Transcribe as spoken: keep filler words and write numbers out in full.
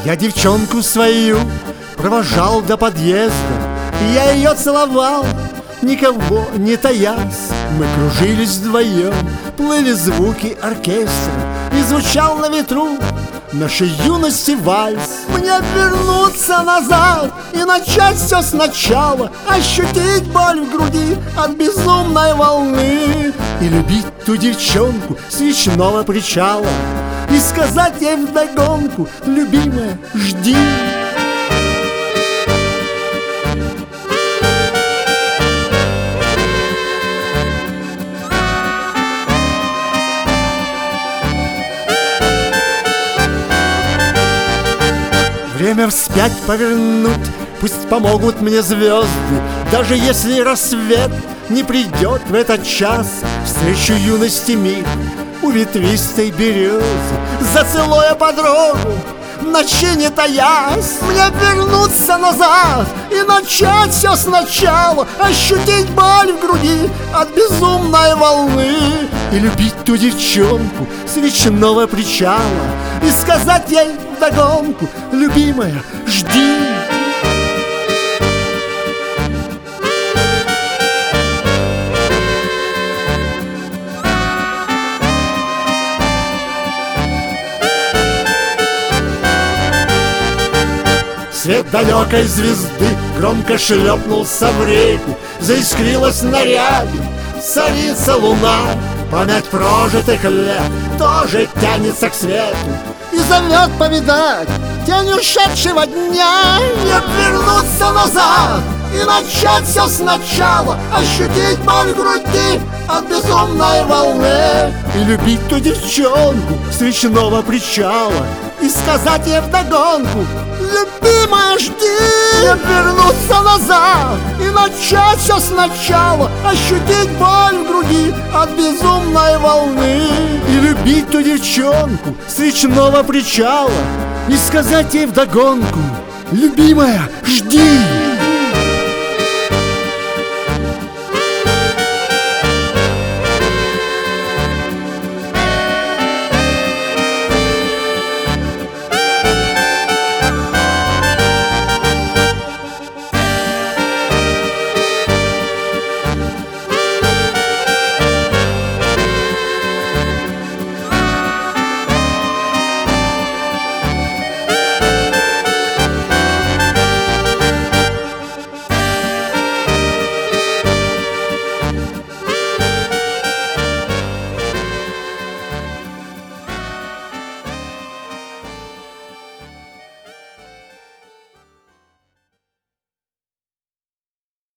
Я девчонку свою провожал до подъезда, и я ее целовал, никого не таясь. Мы кружились вдвоем, плыли звуки оркестра, и звучал на ветру нашей юности вальс. Мне вернуться назад и начать все сначала, ощутить боль в груди от безумной волны, и любить ту девчонку с речного причала, и сказать ей вдогонку: любимая, жди. Время вспять повернуть, пусть помогут мне звезды. Даже если рассвет не придет в этот час, встречу юности миг у ветвистой березы, зацелуя подругу, в ночи не таясь. Мне вернуться назад и начать все сначала, ощутить боль в груди от безумной волны, и любить ту девчонку с речного причала, и сказать ей вдогонку: любимая, жди. Свет далекой звезды громко шлепнулся в реку, заискрилась на рябе царица луна. Память прожитых лет тоже тянется к свету и зовет повидать тень ушедшего дня. Не вернуться назад и начать все сначала, ощутить боль в груди от безумной волны, и любить ту девчонку с речного причала, и сказать ей вдогонку: любимая, жди. Не вернуться назад и начать все сначала, ощутить боль в груди от безумной волны, и любить ту девчонку с речного причала, и сказать ей вдогонку: любимая, жди.